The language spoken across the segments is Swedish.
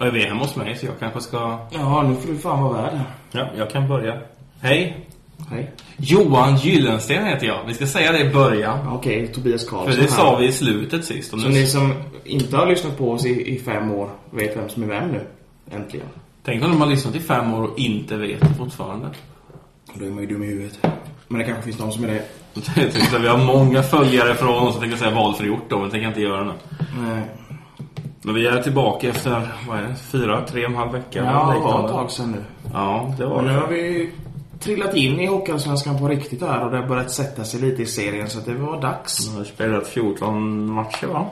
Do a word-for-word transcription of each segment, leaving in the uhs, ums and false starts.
är vi hemma hos mig så jag kanske ska... Ja, nu får du fan vara värd. Ja, jag kan börja. Hej. Hej. Johan Gyllensten heter jag. Vi ska säga det i början. Okej, okay, Tobias Karlsson. För det sa vi i slutet sist. Så nu... ni som inte har lyssnat på oss i, i fem år vet vem som är vem nu. Äntligen. Tänk om de har lyssnat i fem år och inte vet fortfarande. Då är man ju dum i huvudet. Men det kanske finns någon som är det. Jag tänkte att vi har många följare från oss som tänker säga valfrigjort då, men tänker inte göra det. Nej. Men vi är tillbaka efter, vad är det, fyra, tre och en halv vecka. Ja, det var ett tag sedan nu. Ja, det var och det. Nu har vi trillat in i Hockeyallsvenskan på riktigt här och det har börjat sätta sig lite i serien så att det var dags. Vi har spelat fjorton matcher, va?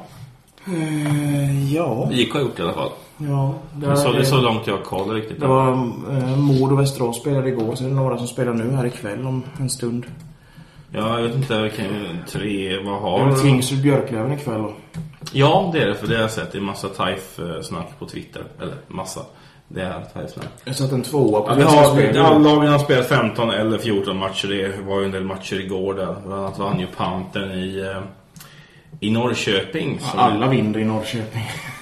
Uh, ja. Vi gick har gjort i alla fall. Ja. Det, det, så, det är så långt jag kollade riktigt. Det var uh, Mod och Västerås spelade igår, så det är några som spelar nu här ikväll om en stund. Ja, jag vet inte, vilken tre, vad har... Det är Tingsryd Björklöven ikväll då. Ja, det är det, för det har jag sett. Det är massa Taif-snack på Twitter. Eller massa. Det är Taif-snack. Jag har satt en tvåa på. Ja, vi har, ja, lagen har spelat femton eller fjorton matcher. Det var ju en del matcher igår där. Bland annat vann ju Pantern i, i Norrköping. Ja, alla vinner i Norrköping.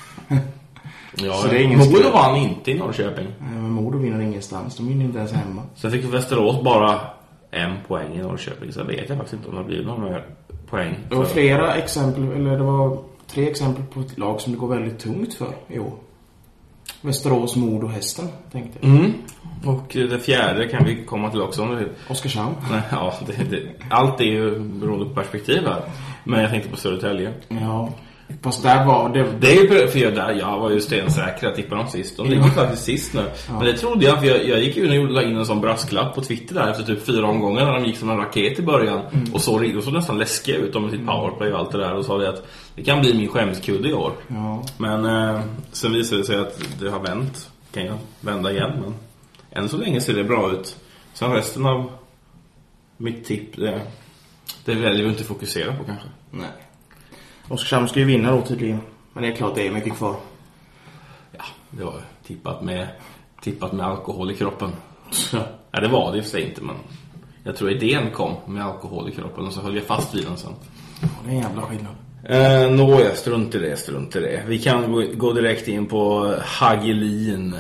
Ja, så det är ingen Modo vann inte i Norrköping. Nej, men Modo vinner ingenstans. De vinner inte ens hemma. Sen fick Västerås bara en poäng i Norrköping. Så vet jag faktiskt inte om det blir någon mer poäng. Det var flera exempel, eller det var tre exempel på ett lag som det går väldigt tungt för i år. Västerås, Modo, Hästen, tänkte jag. Mm. Och det fjärde kan vi komma till också om du vill. Oskarshamn. Nej, ja, det, det, allt är ju beroende på perspektiv här. Men jag tänkte på Södertälje. Ja, fast där var det... Det är ju för jag, där, jag var ju stensäker att tippa dem sist. De ligger ja. faktiskt sist nu. Ja. Men det trodde jag, för jag, jag gick ju och gjorde in en sån brasklapp på Twitter där efter typ fyra omgångar när de gick som en raket i början. Mm. Och så, och så nästan läskiga ut med sitt powerplay och allt det där. Och sa det att det kan bli min skämskudde i år. Ja. Men eh, sen visade det sig att det har vänt. Kan jag vända igen, men än så länge ser det bra ut. Sen resten av mitt tipp, det, det väljer vi inte fokusera på kanske. Nej. Oskarshamn ska ju vinna då tydligen. Men det är klart det är mycket kvar. Ja, det var tippat med, tippat med alkohol i kroppen. Ja. Ja, det var det i och för sig inte, men jag tror idén kom med alkohol i kroppen och så höll jag fast vid den sen. Ja, det är en jävla skillnad. Eh, Nå, jag strunt i det, strunt i det. Vi kan gå, gå direkt in på Hagelin.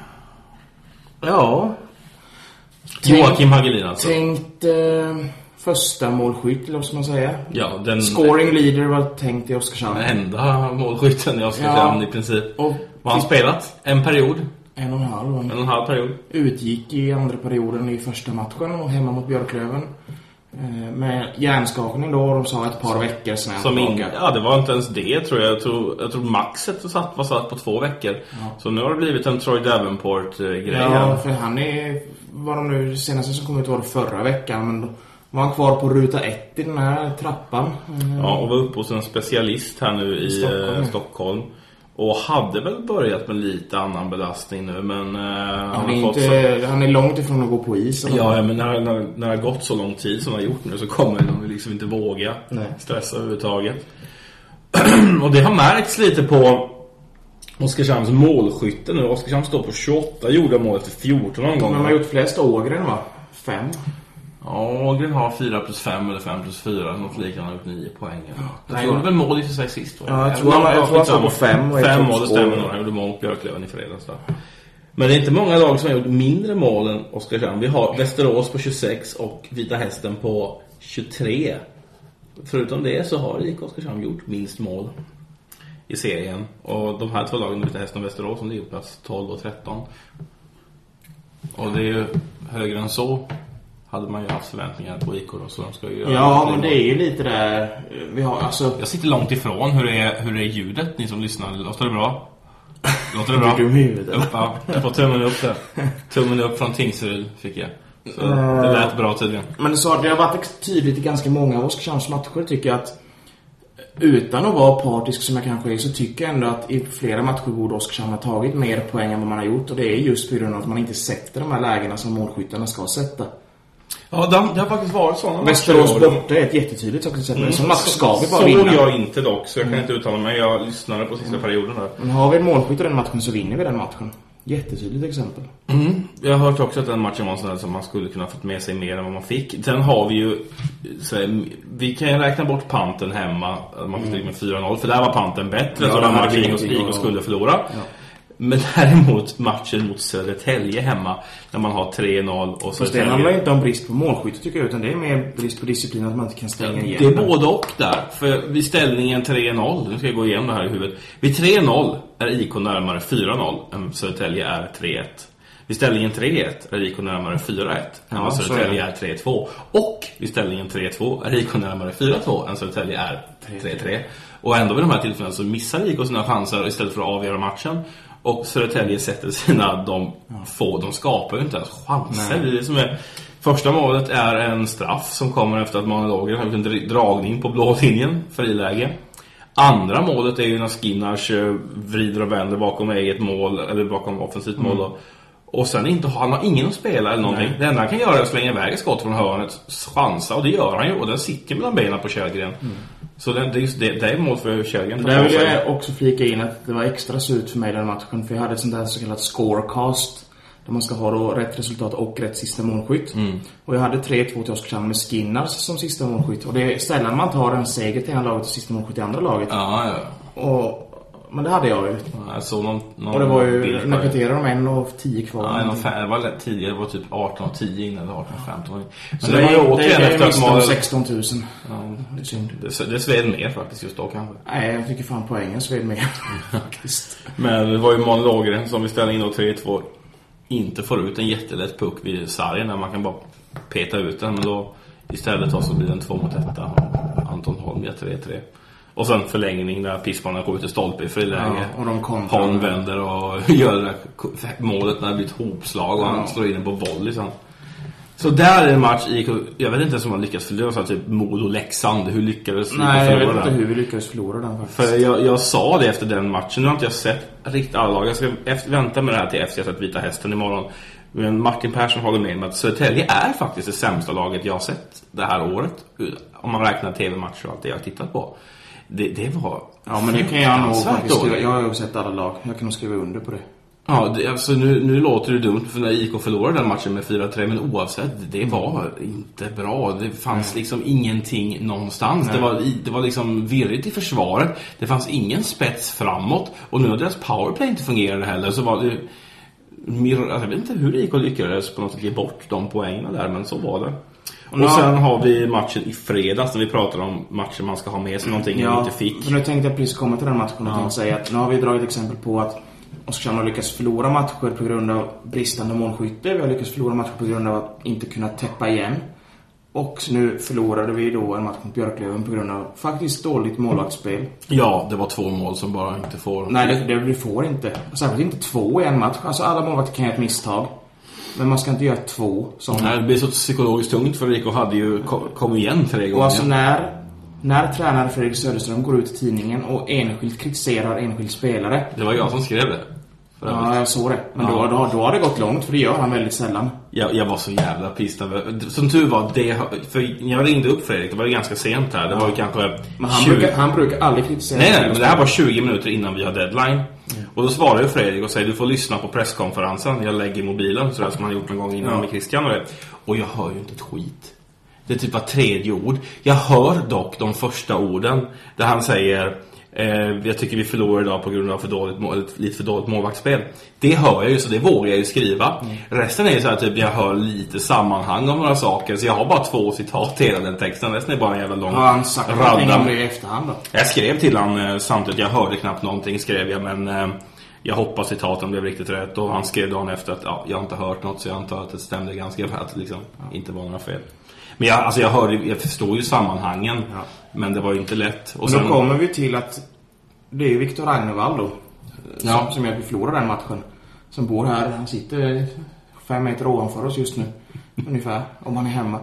Ja. Joakim Hagelin alltså. Tänkt eh, första målskytt, eller vad ska man säga? Ja, den... Scoring leader var tänkt i Oskarshamn. Den enda målskytten i Oskarshamn ja. i princip. Och vad har han spelat? En period? En och en halv. En och en halv period. Utgick i andra perioden i första matchen och hemma mot Björklöven. Med hjärnskakning då, och de sa ett par veckor sen. Som in, ja, det var inte ens det tror jag. Jag tror, jag tror maxet satt, var satt på två veckor. Ja. Så nu har det blivit en Troy Davenport-grej. Ja, för han är, var de nu senaste som kom ut var det förra veckan, men då var han kvar på ruta ett i den här trappan. Ja, och var uppe hos en specialist här nu i, i Stockholm. Stockholm. Och hade väl börjat med lite annan belastning nu, men... Uh, han, han, är inte, så... han är långt ifrån att gå på is. Eller? Ja, men när, när, när det har gått så lång tid som det har gjort nu så kommer de liksom inte våga Nej. stressa överhuvudtaget. Och det har märkts lite på Oskarshamns målskytte nu. Oskarshamn står på tjugoåtta, gjorde mål efter fjorton gånger. Men man har gjort flest Ågren, va? Fem. Ja, Ågren har fyra plus fem eller fem plus fyra. Något liknande har gjort nio poäng. Ja, han gjorde väl mål i för sig sist, va? Ja, jag tror han, jag tror han står på fem. Och fem mål, det stämmer nog. Han gjorde mål på Björklöven i fredags då. Men det är inte många lag som har gjort mindre mål än Oskarshamn. Vi har Västerås på tjugosex och Vita Hästen på tjugotre. Förutom det så har I K Oskarshamn gjort minst mål i serien. Och de här två lagen, Vita Hästen och Västerås, som ligger på plats tolv och tretton. Och det är ju högre än så. Hade man ju haft förväntningar på I K då, så de ska ju göra. Ja, men det är ju lite där vi har, alltså... Jag sitter långt ifrån. Hur är, hur är ljudet, ni som lyssnar? Låter det bra? Låter det bra? Du är dum i huvudet. Ja, jag får tummen upp där. Tummen upp från Tingsryd fick jag. Så uh, det lät bra tydligen. Men det, så, det har varit tydligt i ganska många av Oskarshamns matcher, tycker jag, att utan att vara partisk som jag kanske är, så tycker jag ändå att i flera matcher borde Oskarshamn ha tagit mer poäng än vad man har gjort. Och det är just på grund av att man inte sätter de här lägena som målskyttarna ska sätta. Ja, det har, det har faktiskt varit sådana matcher. Västerås borta är ett jättetydligt sagt. Mm. Som match ska vi bara så vinna. Så jag inte dock, så jag kan mm. inte uttala mig. Jag lyssnade på sista mm. perioden där. Men har vi en målskytt i den matchen så vinner vi den matchen. Jättetydligt exempel. Mm. Jag har hört också att den matchen var sån där som man skulle kunna fått med sig mer än vad man fick. Sen har vi ju så här, vi kan ju räkna bort Panten hemma. Man får mm. med fyra noll, för där var Panten bättre. Ja, så den matchen I K skulle förlora. Ja. Men däremot matchen mot Södertälje hemma när man har tre noll och så. Det handlar inte om brist på målskytte tycker jag, utan det är mer brist på disciplin att man inte kan stänga igen. Det är både och där. För vid ställningen tre noll, nu ska jag gå igenom det här i huvudet. Vid tre noll är I K närmare fyra noll än Södertälje är tre ett. Vid ställningen tre ett är I K närmare fyra ett än vad Södertälje är tre två. Och vid ställningen tre två är I K närmare fyra två än Södertälje är tre tre. Och ändå vid de här tillfällena så missar I K sina chanser istället för att avgöra matchen. Och Södertälje sätter sina, de få, de skapar ju inte ens chanser. Det är det som är, första målet är en straff som kommer efter att Manelåger har gjort en dragning på blå linjen för iläge. Andra målet är ju när Skinnars vrider och vänder bakom eget mål, eller bakom offensivt mål då. Och sen inte, han har ingen att spela eller någonting. Nej. Det enda han kan göra är att slänga iväg ett skott från hörnet, chansa, och det gör han ju. Och den sitter mellan benen på Källgren. Mm. Så det, det, det, det är mål för Källgren. Där vill jag också flika in att det var extra surt för mig den matchen. För jag hade ett sånt där så kallat scorecast, där man ska ha då rätt resultat och rätt sista målskytt. Mm. Och jag hade tre två till Oskarshamn med Skinnars som sista målskytt. Och det är sällan man tar en seger till ena laget och sista målskytt i andra laget. Ja, ja. Och... Men det hade jag ju. Ja, så någon, någon och det var ju, när kvitterade de en och tio kvar. Ja, någon fem, det var lätt tidigare, det var typ arton och tio innan, eller arton och femton. Så det, det var ju återigen efter att man... sexton tusen. Ja, det är synd. Det, det sved mer faktiskt just då kanske. Nej, jag tycker fan poängen sved mer. Faktiskt. Men det var ju Mån Lågren som vi ställde in då tre två inte får ut en jättelätt puck vid sargen när man kan bara peta ut den. Men då istället då så blir den två mot ett. Anton Holm gör tre tre. Och sen förlängning där Pissmannen går ut i stolpe i friläge. Ja, och de Han vänder och gör det där målet när det blir ett hopslag och ja. Han slår in den på volley. Så, så där är en match i, jag vet inte som man lyckas förlora, så typ Modo Leksand. Hur lyckades vi Nej, förlora jag vet inte den? hur vi lyckades förlora den faktiskt. För jag, jag sa det efter den matchen. Nu har inte jag sett riktigt alla lag. Jag ska efter, vänta med det här till F C jag sett Vita Hästen imorgon. Men Martin Persson håller med mig att Södertälje är faktiskt det sämsta laget jag har sett det här året. Om man räknar tv-matcher och allt det jag har tittat på. Det, det var... Ja, men det kan jag nog faktiskt skriva. Jag har ju sett alla lag. Jag kan nog skriva under på det. Ja, det, alltså nu, nu låter det dumt för när I K förlorade den matchen med fyra tre. Men oavsett, det var inte bra. Det fanns liksom ingenting någonstans. Det var, det var liksom virrigt i försvaret. Det fanns ingen spets framåt. Och nu när deras powerplay inte fungerade heller så var det... Alltså, jag vet inte hur I K lyckades på något sätt ge bort de poängerna där, men så var det. Och, och sen har vi matchen i fredags när vi pratar om matchen man ska ha med sig någonting ja, inte fick. Nu tänkte jag precis komma till den matchen och ja. tänkte säga att nu har vi dragit exempel på att Oskarshamn har lyckats förlora matcher på grund av bristande målskytte. Vi har lyckats förlora matcher på grund av att inte kunna täppa igen. Och nu förlorade vi då en match mot Björklöven på grund av faktiskt dåligt målvaktsspel. Ja, det var två mål som bara inte får. Nej, det, det vi får inte. Särskilt inte två i en match. Alltså alla målvakter kan göra ett misstag. Men man ska inte göra två som... Nej, det blir så psykologiskt tungt för Rico hade ju kommit igen tre gånger. Och alltså när, när tränare Fredrik Söderström går ut i tidningen och enskilt kritiserar enskild spelare... Det var jag som skrev det. Ja, jag såg det. Men ja. då, då, då har det gått långt, för det gör han väldigt sällan. Jag, jag var så jävla pissad. Som tur var, det, för jag ringde upp Fredrik, det var ganska sent här. Det var ju kanske men han, tjugo... brukar, han brukar aldrig kritisera. Nej, nej, men det här var tjugo minuter innan vi har deadline. Mm. Och då svarade ju Fredrik och säger, du får lyssna på presskonferensen. Jag lägger mobilen, sådär som han gjort en gång innan ja. med Christian och det. Och jag hör ju inte ett skit. Det är typ var tredje ord. Jag hör dock de första orden där han säger... Eh, jag tycker vi förlorar idag på grund av för dåligt mål, lite för dåligt målvaktsspel. Det hör jag ju, så det vågar jag ju skriva. Mm. Resten är ju så här typ, jag hör lite sammanhang om några saker. Så jag har bara två citat i hela den texten. Resten är bara en jävla lång ja, han sagt radda. I efterhand då. Jag skrev till han eh, samtidigt, jag hörde knappt någonting skrev jag. Men eh, jag hoppas citaten blev riktigt rätt. Och han skrev dagen efter att ja, jag har inte hört något. Så jag antar att det stämde ganska bra, att det liksom ja. inte var några fel. Men jag, alltså jag, hörde, jag förstår ju sammanhangen. Ja. Men det var ju inte lätt. Och sen, då kommer vi till att det är ju Viktor Ragnevall då ja. som, som jag vill förlora den matchen. Som bor här, han sitter fem meter ovanför oss just nu. Ungefär, om han är hemma.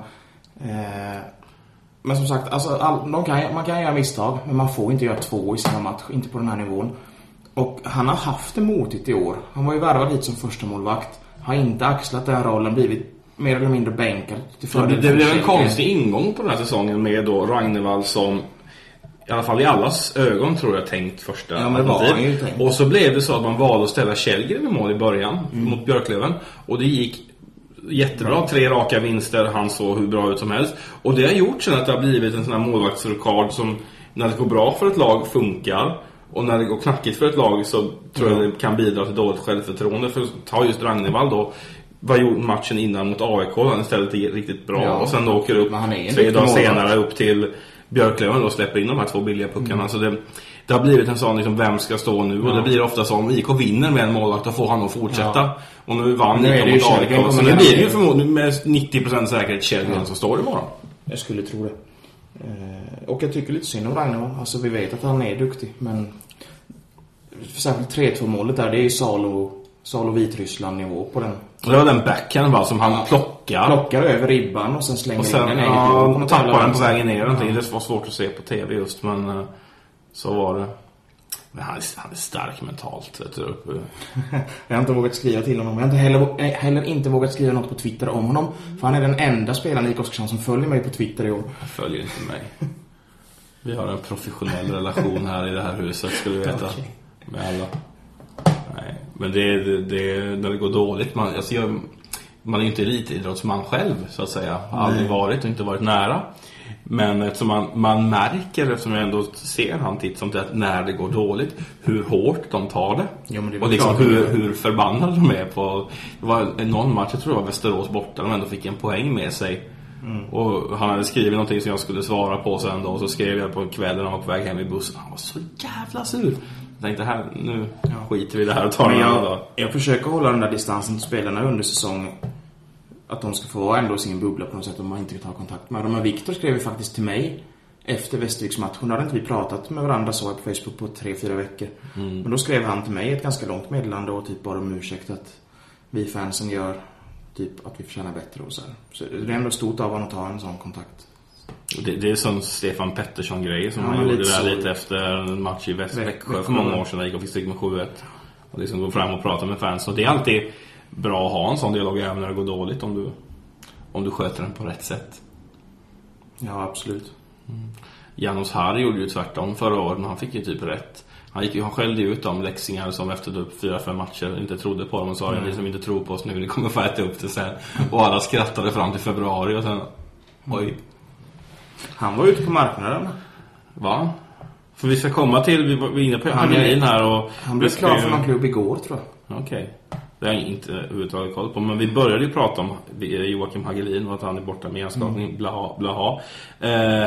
eh, Men som sagt, alltså, all, de kan, man kan göra misstag. Men man får inte göra två i samma match. Inte på den här nivån. Och han har haft det motigt i år. Han var ju värvad hit som första målvakt. Har inte axlat den här rollen, blivit mer eller mindre bänkad till ja, det, det blev en konstig ingång på den här säsongen med då Ragnevall som i alla fall i allas ögon tror jag tänkt första ja, men var han ju tänkt. Och så blev det så att man valde att ställa Källgren i mål i början mm. mot Björklöven. Och det gick jättebra, tre raka vinster. Han såg hur bra ut som helst. Och det har gjort sen att det har blivit en sån här målvaktsrekord som när det går bra för ett lag funkar. Och när det går knackigt för ett lag så tror jag det kan bidra till dåligt självförtroende. För ta just Ragnevall då. Vad gjorde matchen innan mot A I K? Han istället är riktigt bra. Ja. Och sen då åker upp tre dagar senare upp till Björklöven och släpper in de här två billiga puckarna. Mm. Så det, det har blivit en sån liksom, vem ska stå nu? Ja. Och det blir ofta så om I K vinner med en målvakt, då får han att fortsätta. Ja. Och nu vann I K mot A I K. Så nu blir det ju förmodligen med nittio procent säkerhet Kjellgren ja. som står imorgon. Jag skulle tro det. Eh, och jag tycker lite synd om Ragnevall. Alltså vi vet att han är duktig, men särskilt tre två målet där, det är ju Salo Salo Vitryssland nivå på den. Det var den backhand va, som han ja, plockar. Plockar över ribban och sen slänger och sen, in den. Ja, och tappar den på vägen ner. Ja. Det var svårt att se på tv just, men så var det. Men han är, han är stark mentalt. Vet du. Jag har inte vågat skriva till honom. Jag har inte heller, heller inte vågat skriva något på Twitter om honom. För han är den enda spelaren i Oskarshamn som följer mig på Twitter i år. Jag följer inte mig. Vi har en professionell relation här i det här huset, skulle du veta. Okay. Med alla. Nej, men det, det, det, när det går dåligt man, alltså jag, man är ju inte elitidrottsman själv så att säga, aldrig varit och inte varit nära, men eftersom man, man märker, eftersom jag ändå ser han titt som det, när det går dåligt, hur hårt de tar det, ja, det och liksom hur, hur förbannade de är på. Det var någon match, jag tror det var Västerås borta, de ändå fick en poäng med sig. Mm. Och han hade skrivit någonting som jag skulle svara på sen då, och så skrev jag på kvällen och var på väg hem i bussen. Han var så jävla sur. Jag tänkte här, nu ja. skiter vi det här och tar det jag, jag försöker hålla den där distansen till spelarna under säsongen. Att de ska få vara ändå sin bubbla på något sätt om man inte vill ta kontakt med dem. Men Viktor skrev faktiskt till mig efter Västerviksmatchen. Då hade inte vi pratat med varandra så på Facebook på tre, fyra veckor. Mm. Men då skrev han till mig ett ganska långt meddelande och typ bara om ursäkt att vi fansen gör typ att vi förtjänar bättre och så här. Så det är ändå stort av honom att ta en sån kontakt. Det, det är som Stefan Pettersson-grej som ja, han gjorde lite där lite efter en match i Väst- Växjö för många år sedan. Där gick och fick stryk med sju ett. Och liksom gå fram och prata med fans. Och det är alltid bra att ha en sån dialog även när det går dåligt, om du, om du sköter den på rätt sätt. Ja, absolut. Mm. Janos Harry gjorde ju tvärtom förra året, men han fick ju typ rätt. Han gick ju, han skällde ut de läxingar som efter typ fyra, fem matcher inte trodde på dem och sa mm. ni som inte tror på oss nu, ni kommer få äta upp det sen. Och alla skrattade fram till februari och sen, oj. Han var ute på marknaden. Va? För vi ska komma till, vi var inne på Hagelin här och... Han blev klar för någon klubb igår, tror jag. Okej. Okay. Det har jag inte överhuvudtaget koll på. Men vi började ju prata om Joakim Hagelin och att han är borta med enskapning, mm. blaha, blaha. Eh,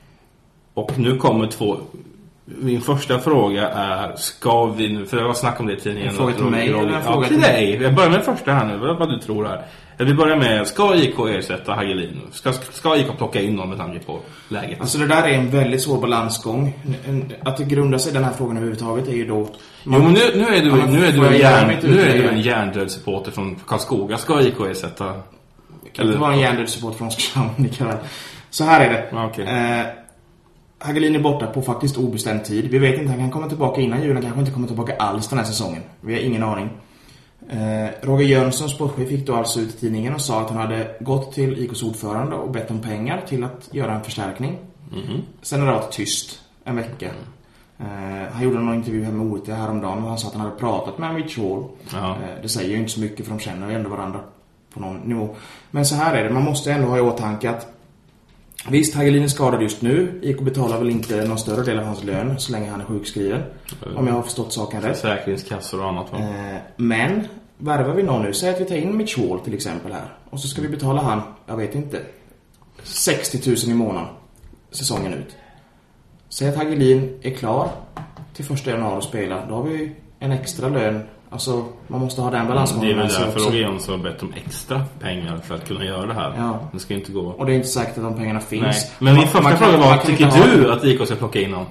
och nu kommer två... Min första fråga är, ska vi nu... För jag har snackat om det i tidningen. En fråga till mig eller en fråga till dig? Jag börjar med första här nu, vad du tror här. Vi börjar med, ska I K ersätta Hagelin? Ska, ska I K plocka in någon med tanke på läget? Alltså det där är en väldigt svår balansgång. Att det grundar sig den här frågan överhuvudtaget är ju då... Man, jo, men nu, nu är du, nu är du, en, hjärn, nu är du en hjärndöd supporter från Karlskoga. Ska I K ersätta? Det kan inte vara en hjärndöd supporter från Oskarshamn. Så här är det. Okay. Eh, Hagelin är borta på faktiskt obestämd tid. Vi vet inte, han kan komma tillbaka innan julen, kanske inte kommer tillbaka alls den här säsongen. Vi har ingen aning. Eh, Roger Jönsson, sportchef, fick då alltså ut i tidningen och sa att han hade gått till I K:s ordförande och bett om pengar till att göra en förstärkning. Mm-hmm. Sen har det varit tyst en vecka. Eh, han gjorde någon intervju här med O T häromdagen och han sa att han hade pratat med Mitch Hall. Eh, det säger ju inte så mycket för de känner ju ändå varandra på någon nivå. Men så här är det, man måste ändå ha i åtanke att visst, Hagelin är skadad just nu. I K betalar väl inte någon större del av hans lön så länge han är sjukskriven. Mm. Om jag har förstått saken rätt. Försäkringskassor och annat. Eh, men värvar vi någon nu? Säg att vi tar in Mitch Hall till exempel här. Och så ska vi betala han, jag vet inte, sextio tusen i månaden säsongen ut. Säg att Hagelin är klar till första januari att spela. Då har vi en extra lön. Alltså, man måste ha den balansen. Det är väl därför Roger Jönsson har bett om extra pengar för att kunna göra det här. Ja. Det ska inte gå. Och det är inte säkert att de pengarna finns. Nej. Men min första fråga var, tycker du att I K ska plocka in någon?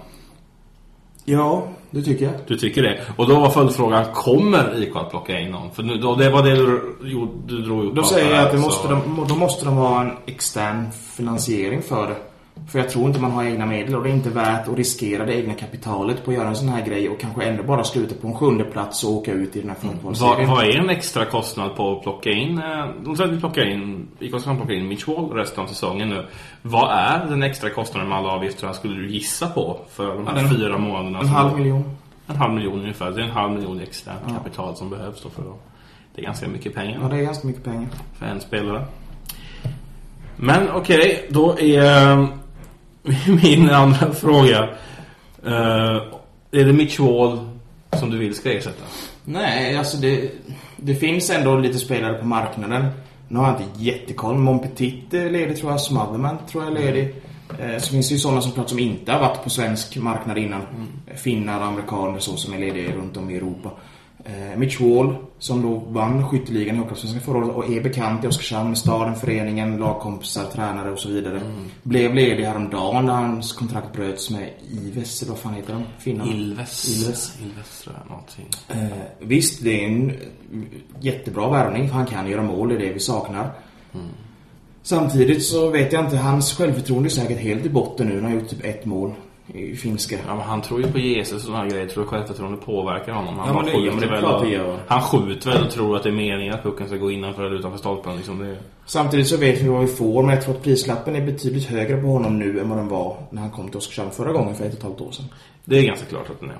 Ja, det tycker jag. Du tycker det. Och då var följdfrågan, kommer I K att plocka in någon? För nu, då, det var det du, du, du drog upp. Då säger jag att det måste de, då måste de ha en extern finansiering för det. För jag tror inte man har egna medel och det är inte värt att riskera det egna kapitalet på att göra en sån här grej och kanske ändå bara sluta på en sjunde plats och åka ut i den här fotbollsserien. Vad, vad är en extra kostnad på att plocka in? De säger att vi plockar in, vi kan plocka in Mitch Hall resten av säsongen nu. Vad är den extra kostnaden med alla avgifter skulle du gissa på för de här ja, den, fyra månaderna? En halv miljon. En halv miljon ungefär. Det är en halv miljon extra ja. kapital som behövs då för det. Det är ganska mycket pengar. Ja, det är ganska mycket pengar. För en spelare. Men okej, okay, då är... Min andra fråga, uh, Är det Mitch Wall som du vill ska ersätta? Nej, alltså det, det finns ändå lite spelare på marknaden. Nu har jag inte jättekoll. Mon Petit är ledig, tror jag. Smotherman tror jag är ledig. Eh, så finns det ju sådana som, klart, som inte har varit på svensk marknad innan. Mm. Finnar, amerikaner så som är lediga runt om i Europa. Eh, Mitch Wall, som då vann skytteligan i Hockeyallsvenskan förra året och är bekant i Oskarshamn med staden, föreningen, lagkompisar, tränare och så vidare. Mm. Blev ledig häromdagen när hans kontrakt bröts med Ilves, eller vad fan heter de? Finland. Ilves. Ilves. Ilves tror jag, någonting. Eh, visst, det är en jättebra värvning. Han kan göra mål, det är det vi saknar. Mm. Samtidigt så vet jag inte, hans självförtroende är säkert helt i botten nu när han har gjort typ ett mål i finska. Ja, men han tror ju på Jesus och sådana grejer. Jag tror att självförtroende påverkar honom. Han, ja, men det, ja, men det är klart det gör. Han skjuter väl och tror att det är meningen att pucken ska gå innanför eller utanför stolpen. Liksom det. Samtidigt så vet vi vad vi får, men jag tror att prislappen är betydligt högre på honom nu än vad den var när han kom till Oskarshamn förra gången för ett och ett halvt år sedan. Det är ganska klart att den är.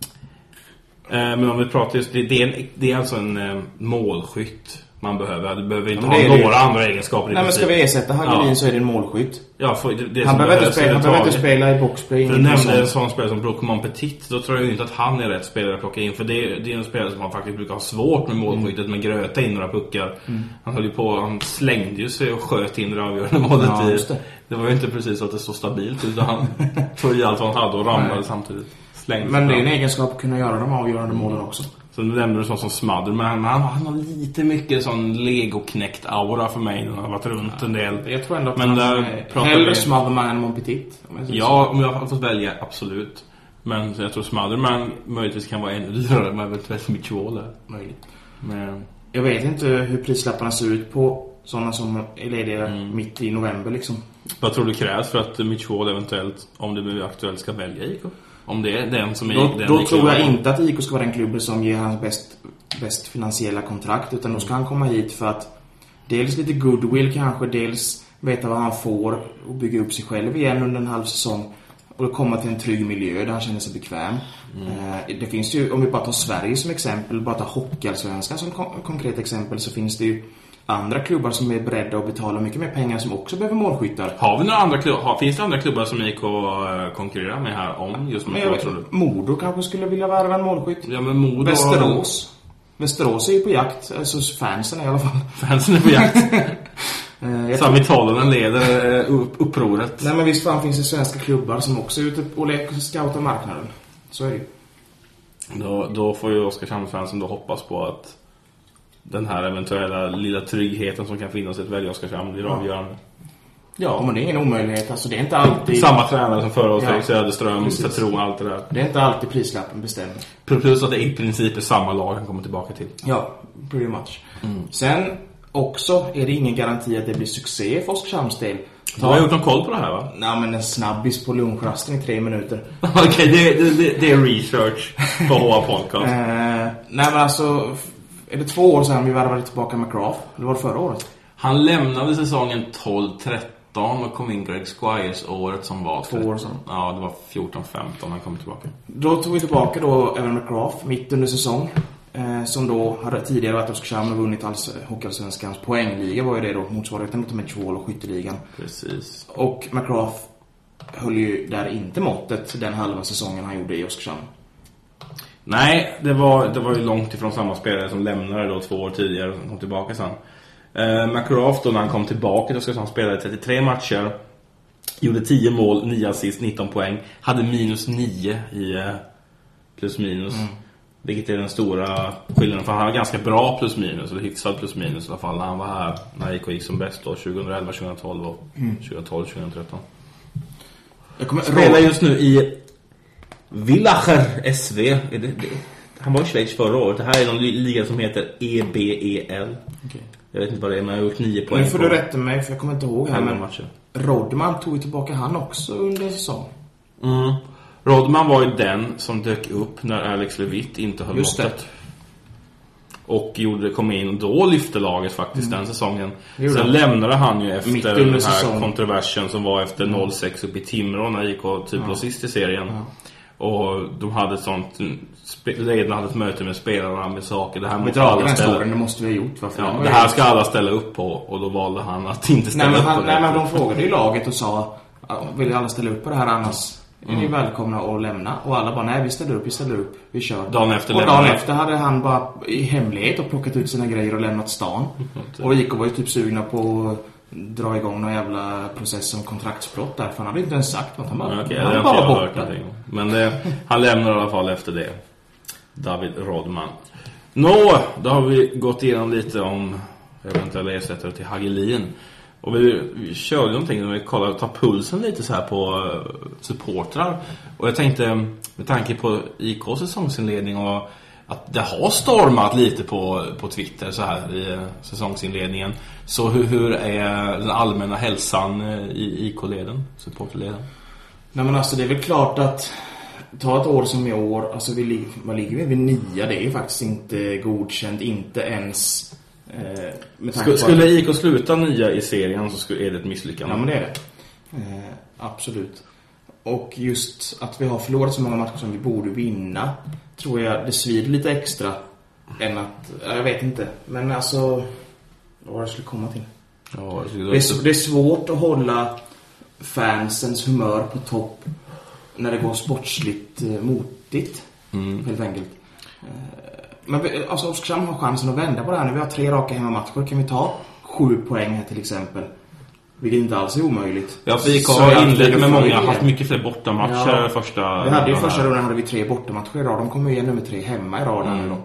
Eh, men om vi pratar just, det, det, är, en, det är alltså en eh, målskytt man behöver. Du behöver inte ja, ha några det. andra egenskaper. Nej, men ska vi ersätta Hagelin ja. så är det en målskytt. Ja, för det, det han behöver inte spela, han behöver inte spela i boxplay. För du nämnde en sån spelare som Brock Mon Petit. Då tror jag inte att han är rätt spelare att plocka in. För det, det är en spelare som man faktiskt brukar ha svårt med målskyttet. Mm. Med gröta in några puckar. Mm. Han höll ju på, han slängde ju sig och sköt in det avgörande målet ja, i. Det. det var ju inte precis så att det stod stabilt. Utan han tog i allt vad han hade och ramlade samtidigt. Slängde men det är en egenskap att kunna göra de avgörande mm. målen också. Så nu nämnde du sån som Smother, men han, han har lite mycket sån Lego-knäckt aura för mig när han har varit runt ja, en del. Jag tror ändå att men han är hellre Smotherman än Mon Petit. Om ja, om jag har fått välja, absolut. Men jag tror Smotherman möjligtvis kan vara ännu dyrare, men eventuellt Mitch Wall är möjligt. Men jag vet inte hur prislapparna ser ut på sådana som är lediga mm. mitt i november liksom. Vad tror du krävs för att Mitch Wall eventuellt, om det blir aktuellt, ska välja I K? Om det är den som är då, den då tror jag inte att I K ska vara den klubben som ger hans bäst, bäst finansiella kontrakt, utan då ska han komma hit för att dels lite goodwill kanske, dels veta vad han får och bygga upp sig själv igen under en halv säsong och komma till en trygg miljö där han känner sig bekväm. Mm. Eh, det finns ju, om vi bara tar Sverige som exempel, bara tar Hockeyallsvenskan som kon- konkret exempel, så finns det ju andra klubbar som är beredda att betala mycket mer pengar som också behöver målskyttar. Har vi några andra klubbar? Finns det andra klubbar som I K konkurrerar med här om just med målskytt? Modo kanske skulle vilja värva en målskytt. Ja, men Modo... Västerås. Västerås är ju på jakt. Alltså fansen i alla fall. Fansen är på jakt. Sam Italien leder upp, upproret. Nej, men visst fan finns det svenska klubbar som också är ute och leker scoutar marknaden. Så är det ju. Då, då får ju Oskarshamnsfansen då hoppas på att den här eventuella lilla tryggheten som kan finnas i ett välja Oskarshamn blir avgörande. Ja, men det är ingen omöjlighet. Alltså, det är inte alltid... Samma tränare som förra året, ja. Söderström, Zetron, allt det där. Det är inte alltid prislappen bestämmer. Plus att det i princip är samma lag han kommer tillbaka till. Ja, pretty much. Mm. Sen också är det ingen garanti att det blir succé för Oskarshamns del. Du har gjort någon koll på det här, va? Nej, men en snabbis på lunchrasten i tre minuter. Okej, okay, det, det, det är research på H A Podcast. uh, nej, men alltså... Är det två år sedan vi värvade tillbaka McGrath? Eller var det förra året? Han lämnade säsongen tolv tretton och kom in Greg Squires året som var två år sedan. Ja, det var fjorton femton han kom tillbaka. Då tog vi tillbaka då Evan McGrath mitt under säsong. Eh, som då hade tidigare varit Oskarshamn och vunnit alls Hockeyallsvenskans poängliga, var ju det då motsvarigheten mot Mitch Wall och skytteligan. Precis. Och McGrath höll ju där inte måttet den halva säsongen han gjorde i Oskarshamn. Nej, det var, det var ju långt ifrån samma spelare som lämnade då två år tidigare och kom tillbaka sen. Eh, McGrath då när han kom tillbaka då ska han spela trettiotre matcher. Gjorde tio mål, nio assist, nitton poäng. Hade minus nio i eh, plus minus. Mm. Vilket är den stora skillnaden. För han var ganska bra plus minus, eller hyfsad plus minus i alla fall när han var här. När I K gick som bäst då, tjugoelva tjugotolv och mm. tjugotolv tjugotretton. Jag kommer spela just nu i Villacher S V. Det, det, han var i Schweiz förra året. Det här är någon liga som heter E B E L. Okay. Jag vet inte vad det är, men jag har gjort nio poäng. Nu får du rätta mig, för jag kommer inte ihåg här. Men matcher. Rodman tog tillbaka han också under säsong. Mm. Rodman var ju den som dök upp när Alex Levitt inte höll måttet. Och gjorde, kom in och då lyfte laget faktiskt mm. den säsongen. Sen lämnade han ju efter den här säsong. kontroversen som var efter mm. noll sex upp i Timrå när I K typ ja. sist i serien. Ja. Och de hade ett sånt redan hade ett möte med spelarna med saker. Det här måste alla ställa. Det måste vi ha gjort. Varför ja, det här ska alla ställa upp på. Och då valde han att inte ställa nej, upp han, på nej, det. Nej, men de frågade i laget och sa, vill alla ställa upp på det här annars är ni välkomna att lämna. Och alla bara, nej vi ställer upp, vi ställer upp, vi kör. Dagen efter och dagen efter hade han bara i hemlighet och plockat ut sina grejer och lämnat stan. Mm. Och I K var ju typ sugna på att dra igång någon jävla process om kontraktsbrott där. För han hade inte ens sagt något. Han bara, mm, okay, han bara borta. Men det, han lämnar i alla fall efter det. David Rodman. Nå, då har vi gått igenom lite om eventuella ersättare till Hagelin. Och vi, vi körde någonting när vi kollade och tar pulsen lite så här på uh, supportrar. Och jag tänkte, med tanke på I K:s säsongsinledning och att det har stormat lite på, på Twitter så här i uh, säsongsinledningen. Så hur, hur är den allmänna hälsan uh, i I K-leden, supportleden? Nej men alltså det är väl klart att ta ett år som i år, alltså vi ligger, vad ligger vi vid nia, det är ju faktiskt inte godkänt, inte ens eh, med Sk- Skulle I K sluta nia i serien så skulle, är det ett misslyckande. Ja men det är det, eh, absolut. Och just att vi har förlorat så många matcher som vi borde vinna, tror jag det svider lite extra än att, jag vet inte, men alltså vad jag skulle komma till. Ja, det, det, är, det är svårt att hålla fansens humör på topp när det går sportsligt eh, motigt, mm. helt enkelt. Eh, men alltså Oskarshamn har chansen att vända på det här. När vi har tre raka hemmamatcher kan vi ta sju poäng här till exempel. Vilket inte alls är omöjligt. Ja, för I K har inlett med många, haft mycket fler bortamatcher ja, första... Vi hade ju första rundan hade vi tre bortamatcher i rad. De kommer ju igen nummer tre hemma i raden mm. nu då.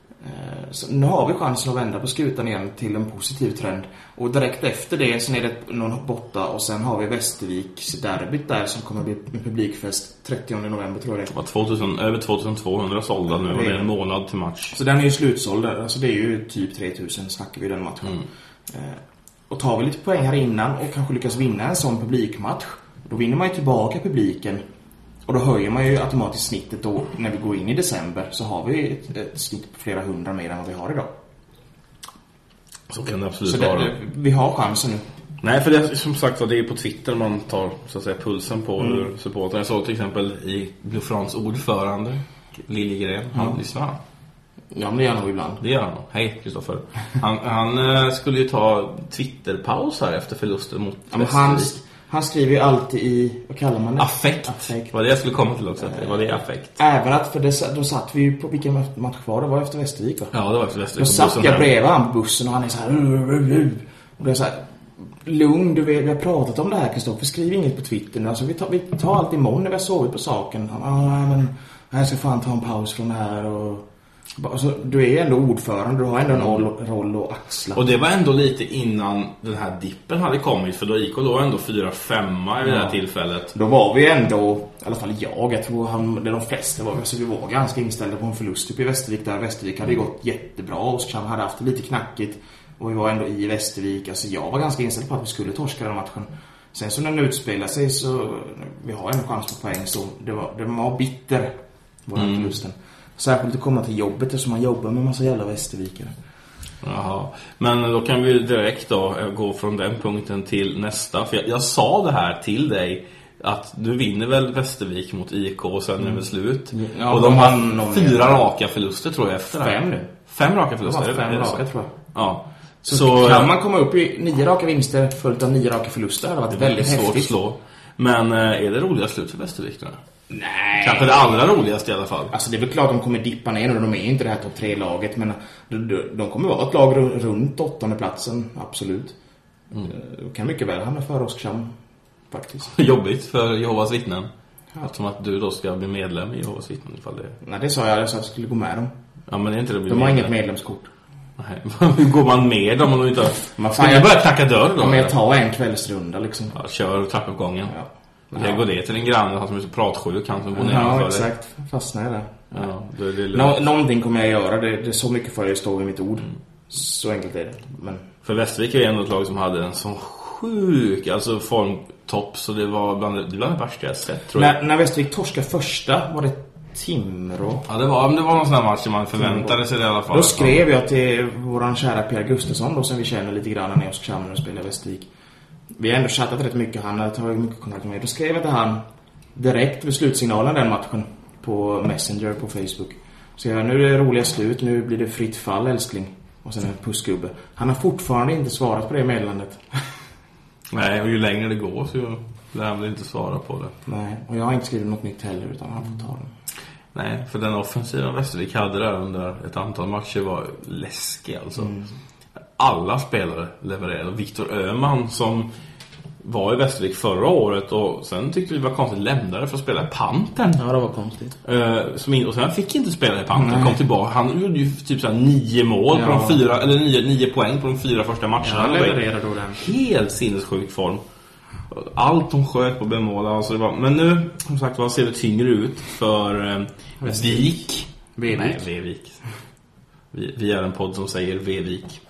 Så nu har vi chansen att vända på skutan igen till en positiv trend. Och direkt efter det sen är det någon borta. Och sen har vi Västerviks derbyt där som kommer bli med publikfest trettionde november tror jag det. Det var tvåtusen, över tvåtusentvåhundra sålda nu och det är en månad till match. Så den är ju slutsåld där. Alltså det är ju typ tre tusen snackar vi den matchen. Mm. Och tar vi lite poäng här innan och kanske lyckas vinna en sån publikmatch, då vinner man ju tillbaka publiken. Och då höjer man ju automatiskt snittet då när vi går in i december, så har vi ett, ett snitt på flera hundra mer än vad vi har idag. Så kan det absolut så det, vara. Det, vi har chansen nu. Nej, för det som sagt det är på Twitter man tar så att säga pulsen på mm. hur supportrar. Jag såg till exempel i Blue Frans ordförande Liljegren, han mm. lyssnar han. Ja, men det gör han nog ibland. Det gör han nog. Hej, Kristoffer. Han, han skulle ju ta Twitter-paus här efter förlusten mot ja, men han, han skriver ju alltid i, vad kallar man det? Affekt. Affekt. Vad det jag skulle komma till också. Äh, vad det är affekt. Även att, för det, då satt vi ju på vilken match var det? Var efter Västervik va? Ja, det var efter Västervik. Då satt jag bredvid han på bussen och han är så här och det är så här lugn, du vet, vi har pratat om det här Kristoffer, skriv inget på Twitter. Alltså vi tar, vi tar allt imorgon när vi har sovit på saken. Han, ah, men jag ska fan ta en paus från det här och alltså, du är ändå ordförande, du har ändå en roll, roll att axla. Och det var ändå lite innan den här dippen hade kommit, för då gick och då ändå fyra femma i ja. Det här tillfället. Då var vi ändå, i alla fall jag, jag tror han, det de flesta var, alltså vi var ganska inställda på en förlust typ i Västervik, där Västervik hade gått jättebra och Oskarshamn hade haft det lite knackigt och vi var ändå i Västervik, alltså jag var ganska inställd på att vi skulle torska den matchen. Sen så när den utspelar sig så, vi har en chans på poäng, så det var, det var bitter var den mm. förlusten. Särskilt att komma till jobbet eftersom man jobbar med en massa jävla västervikare. Jaha. Men då kan vi direkt då gå från den punkten till nästa. För jag, jag sa det här till dig att du vinner väl Västervik mot I K och sen mm. är det slut. Ja, och de har fyra jävla. raka förluster tror jag efter. Fem nu. Fem raka förluster? Fem raka tror jag. Ja. Så, så kan man komma upp i nio raka vinster följt av nio raka förluster. Det har varit väldigt häftigt. Slå. Men är det roliga slut för Västervik då? Nej. Kanske det allra roligaste i alla fall. Alltså det är väl klart att de kommer dippa ner och de är inte det här topp tre laget, men de, de, de kommer vara ett lag runt åttonde platsen, absolut. Mm. De kan mycket väl hamna för Oskarshamn faktiskt. Jobbigt för Jehovas vittnen. Ja. Som att du då ska bli medlem i Jehovas vittnen ifall det. Nej, det sa jag, jag sa att jag skulle gå med dem. Ja, men det är inte det de medlem. Har inget medlemskort. Nej, hur går man med dem om de inte har... Man fan, jag börjar knacka dörr då. Om jag tar en kvällsrunda liksom. Ja, kör trappuppgången. Ja. Jag går det till en granne han som är så pratsjuk, han som bor ner. Ja, exakt. Fastnar jag där. Ja, det, det Nå- någonting kommer jag göra. Det, det är så mycket för att jag står vid mitt ord. Mm. Så enkelt är det. Men... För Västervik är ändå ett lag som hade en sån sjuk alltså formtopp, så det var bland det, bland det värsta jag sett, tror jag. När, när Västervik torskade första var det Timrå. Ja, det var, det var någon sån här match som man förväntade sig i alla fall. Då skrev jag till våran kära Per Gustafsson då, som vi känner lite grann när Oskarshamn och spelar Västervik. Vi har ändå chattat rätt mycket, han har tagit mycket kontakt med mig. Då skrev jag till han direkt vid slutsignalen den matchen på Messenger på Facebook. Så jag, nu är det roliga slut, nu blir det fritt fall älskling. Och sen en pussgubbe. Han har fortfarande inte svarat på det meddelandet. Nej, och ju längre det går så lär väl inte svara på det. Nej, och jag har inte skrivit något nytt heller utan han får ta den. Nej, för den offensiva Västervik hade där under ett antal matcher var läskig alltså. Mm. Alla spelare levererade. Viktor Öhman som var i Västervik förra året och sen tyckte vi var konstigt lämnade för att spela i Pantern. Ja, det var konstigt. Uh, som in, och sen fick inte spela i Pantern. Nej. Kom tillbaka. Han gjorde ju typ såhär nio mål ja. på de fyra, eller nio, nio poäng på de fyra första matcherna. Ja, han levererade då den. Helt sinnessjuk form. Allt de sköt på bemål. Alltså det var, men nu, som sagt, vad ser det tyngre ut för uh, Vik? Vevik. Nej, Vevik. Vi, vi är en podd som säger Vevik.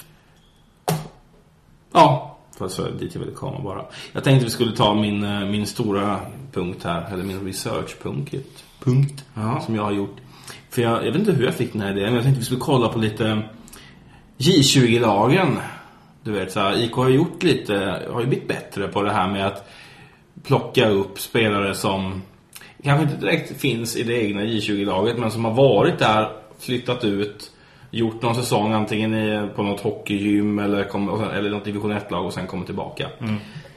Ja. Så dit jag ville komma bara. Jag tänkte vi skulle ta min, min stora punkt här, eller min research-punkt punkt, ja. som jag har gjort. För jag, jag vet inte hur jag fick den här idén, men jag tänkte vi skulle kolla på lite J tjugo-lagen. Du vet, så här, I K har gjort lite, har ju blivit bättre på det här med att plocka upp spelare som kanske inte direkt finns i det egna J tjugo-laget, men som har varit där, flyttat ut, gjort någon säsong antingen i, på något hockeygym eller, kom, och sen, eller något division ett-lag och sen kommer tillbaka. Mm.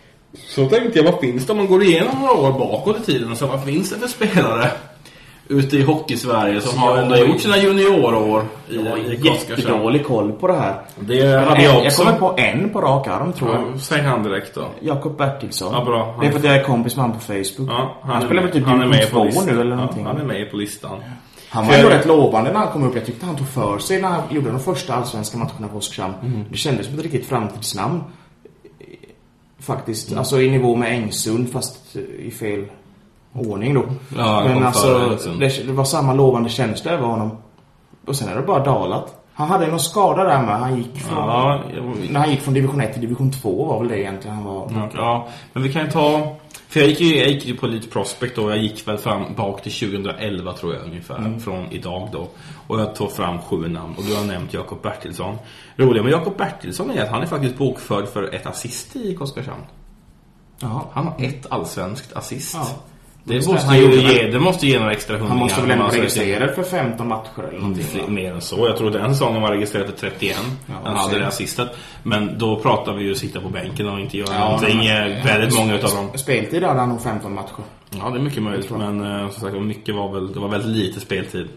Så tänkte jag, vad finns det om man går igenom några år bakåt i tiden? Så vad finns det för spelare ute i hockey-Sverige som har ändå gjort sina juniorår i, i jättedålig koll på det här. Det hade jag, jag också. Jag kommer på en på rak arm, tror jag. Ja, säg han direkt då. Jakob Bertilsson. Ja, bra. Det är för att jag är kompis med han på Facebook. Ja, han, han spelar väl typ han är med på nu eller någonting. Ja, han är med på listan. Han var ju rätt lovande när han kom upp. Jag tyckte han tog för sig när han gjorde de första allsvenska matcherna på Oskarshamn. Mm. Det kändes som ett riktigt framtidsnamn. Faktiskt. Mm. Alltså i nivå med Engsund, fast i fel ordning då. Ja, men alltså, det, det var samma lovande känsla över honom. Och sen är det bara dalat. Han hade någon skada där med. Han gick från, ja, jag... När han gick från division ett till division två var väl det egentligen han var. Ja, ja, men vi kan ju ta... För jag gick ju, jag gick ju på lite prospect då. Jag gick väl fram bak till tjugoelva tror jag ungefär. Mm. Från idag då. Och jag tog fram sju namn. Och du har nämnt Jakob Bertilsson. Roliga med Jakob Bertilsson är att han är faktiskt bokförd för ett assist i Oskarshamn. Jaha. Han har ett allsvenskt assist. Ja. Det, måste ju ge, det måste ge några extra hundringar. Han måste väl ändå registrera för femton matcher eller någonting. Fler, mer än så. Jag tror den säsongen var registrerad för trettioen. Ja, han hade det assistet. Men då pratar vi ju sitta på bänken och inte göra ja, någonting. Men, väldigt många utav dem. Speltid hade han nog femton matcher. Ja, det är mycket möjligt. Men uh, som sagt, mycket var väl, det var väldigt lite speltid.